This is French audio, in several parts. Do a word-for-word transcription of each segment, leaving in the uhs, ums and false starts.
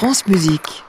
France Musique.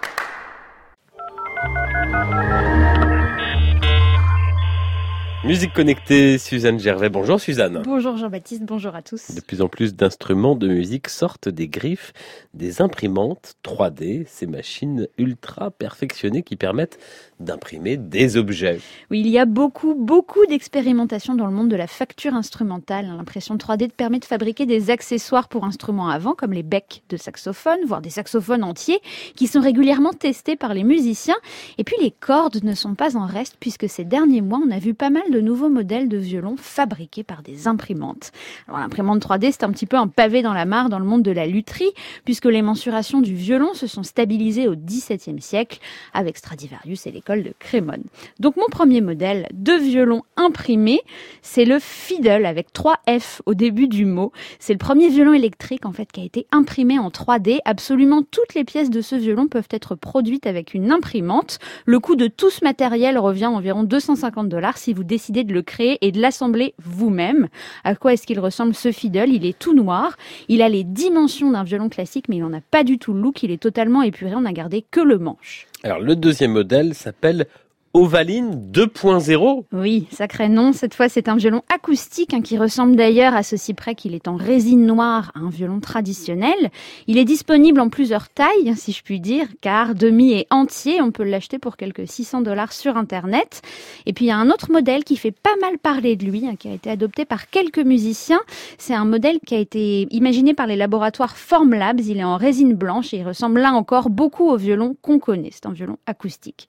Musique connectée, Suzanne Gervais. Bonjour Suzanne. Bonjour Jean-Baptiste, bonjour à tous. De plus en plus d'instruments de musique sortent des griffes des imprimantes trois D, ces machines ultra perfectionnées qui permettent d'imprimer des objets. Oui, il y a beaucoup, beaucoup d'expérimentations dans le monde de la facture instrumentale. L'impression trois D permet de fabriquer des accessoires pour instruments à vent, comme les becs de saxophone, voire des saxophones entiers, qui sont régulièrement testés par les musiciens. Et puis les cordes ne sont pas en reste, puisque ces derniers mois, on a vu pas mal de nouveaux modèles de violons fabriqués par des imprimantes. Alors l'imprimante trois D, c'est un petit peu un pavé dans la mare dans le monde de la lutherie, puisque les mensurations du violon se sont stabilisées au dix-septième siècle avec Stradivarius et l'école de Crémone. Donc mon premier modèle de violon imprimé, c'est le Fiddle avec trois F au début du mot. C'est le premier violon électrique en fait qui a été imprimé en trois D. Absolument toutes les pièces de ce violon peuvent être produites avec une imprimante. Le coût de tout ce matériel revient à environ deux cent cinquante dollars si vous décidez de le créer et de l'assembler vous-même. À quoi est-ce qu'il ressemble ce Fiddle ? Il est tout noir. Il a les dimensions d'un violon classique, mais il n'en a pas du tout le look. Il est totalement épuré. On n'a gardé que le manche. Alors le deuxième modèle s'appelle Ovaline deux point zéro. Oui, sacré nom. Cette fois, c'est un violon acoustique hein, qui ressemble d'ailleurs à ceci près qu'il est en résine noire à un violon traditionnel. Il est disponible en plusieurs tailles, si je puis dire, car demi et entier, on peut l'acheter pour quelques six cents dollars sur Internet. Et puis, il y a un autre modèle qui fait pas mal parler de lui, hein, qui a été adopté par quelques musiciens. C'est un modèle qui a été imaginé par les laboratoires Formlabs. Il est en résine blanche et il ressemble là encore beaucoup au violon qu'on connaît. C'est un violon acoustique.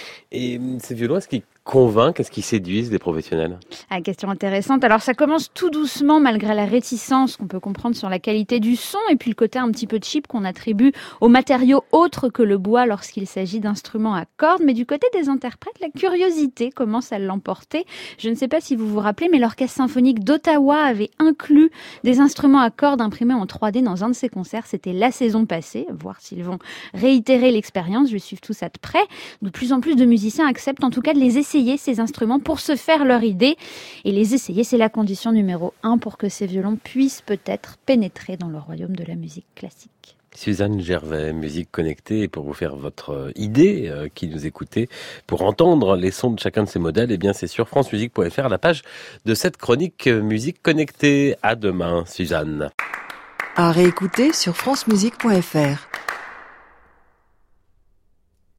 Et ces violons, est-ce qu'ils convainquent, est-ce qu'ils séduisent les professionnels ? Ah, question intéressante. Alors ça commence tout doucement malgré la réticence qu'on peut comprendre sur la qualité du son et puis le côté un petit peu cheap qu'on attribue aux matériaux autres que le bois lorsqu'il s'agit d'instruments à cordes. Mais du côté des interprètes, la curiosité commence à l'emporter. Je ne sais pas si vous vous rappelez, mais l'Orchestre symphonique d'Ottawa avait inclus des instruments à cordes imprimés en trois D dans un de ses concerts. C'était la saison passée. Voir s'ils vont réitérer l'expérience. Je vais suivre tout ça de près. De plus en plus de musiciens acceptent en tout cas de les essayer ces instruments pour se faire leur idée. Et les essayer, c'est la condition numéro un pour que ces violons puissent peut-être pénétrer dans le royaume de la musique classique. Suzanne Gervais, Musique Connectée, et pour vous faire votre idée, euh, qui nous écoutez, pour entendre les sons de chacun de ces modèles, eh bien c'est sur francemusique point f r, la page de cette chronique Musique Connectée. À demain, Suzanne. À réécouter sur francemusique point f r.